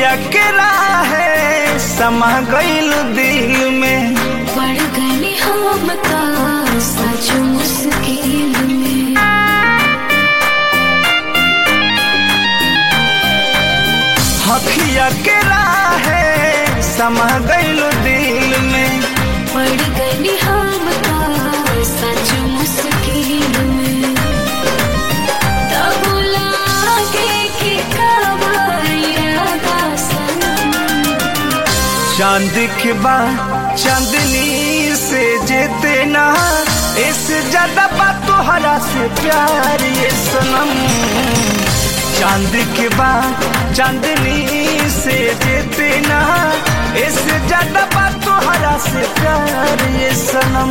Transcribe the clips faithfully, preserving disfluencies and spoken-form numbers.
अखिया के राहे समा गइल दिल में, पड़ गई हम का सच मुश्किल में। अखिया के राहे समा गइल दिल में, पड़ गई हम का सच मुश्किल में। तब लागे कि कब आएगा सनम। चांद के बाद चांदनी से जेते ना, इससे ज्यादा बात तोहरा से प्यार ये सनम। चांद के बाद चांदनी से जेते ना, इससे ज्यादा बात तोहरा से प्यार ये सनम।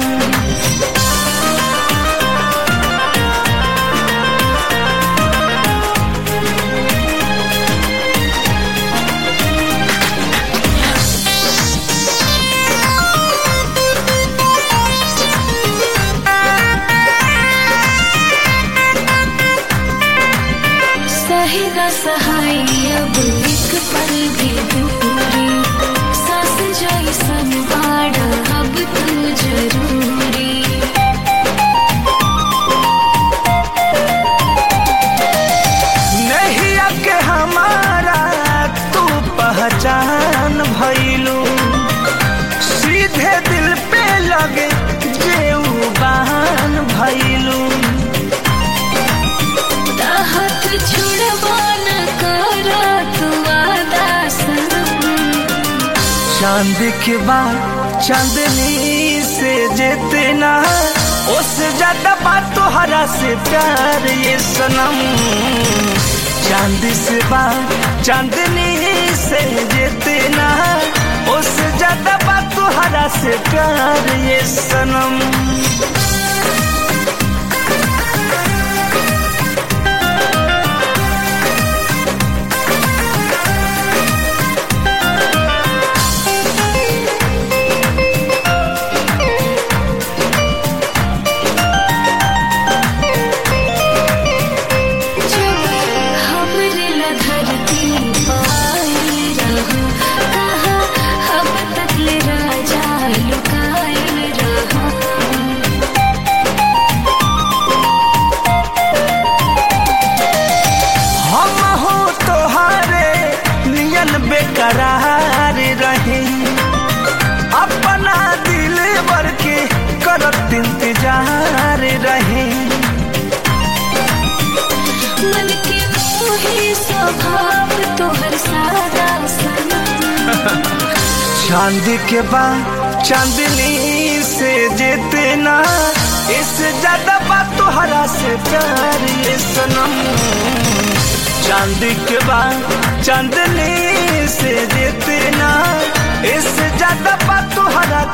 सही न सहाय अब एक पल भी दूरी, सांस जैसन बाड़ा अब तू जरूरी। नहीं आके हमारा तू पहचान भइलू, सीधे दिल पे लगे जेऊ बहान भइलू। हाथ छुड़वा न करा तू वादा सनम। चांद के बाद चांदनी से जेते ना, उससे ज्यादा बात तोहरा से प्यार ये सनम। चांद से बाद चांदनी से जेते ना, उससे ज्यादा बात तोहरा से प्यार ये सनम। बेकरार रहे अपना दिल भर के करत इंतजार रहे। मन के मोही स्वभाव तोहर सादा सनम। चांद के बाद चांदनी से जेते ना, इससे ज्यादा बात तोहरा से प्यार ये सनम। चांद के बाद चांदनी से जेते ना, इससे ज्यादा बात तोहरा